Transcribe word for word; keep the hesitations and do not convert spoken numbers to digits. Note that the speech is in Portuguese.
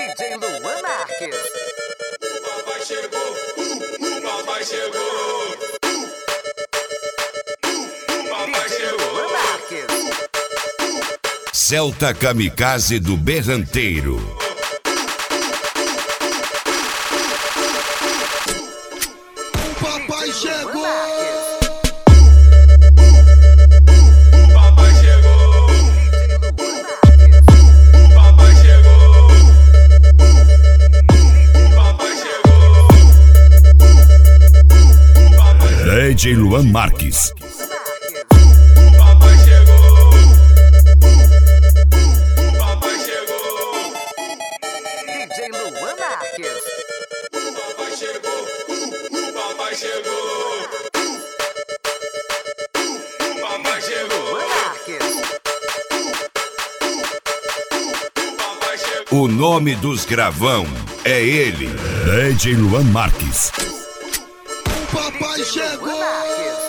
D J Luan Marques. O papai chegou, o papai chegou. O papai D J Luan Marques. Celta Kamikaze do Berranteiro. O papai chegou. O papai chegou. O papai chegou. O papai chegou. D J Luan Marques. O papai chegou. O papai chegou. D J Luan Marques. O papai chegou. O papai chegou. O papai chegou. Luan Marques. O papai chegou. O nome dos gravão é ele, D J Luan Marques. O papai Luan chegou. Marques.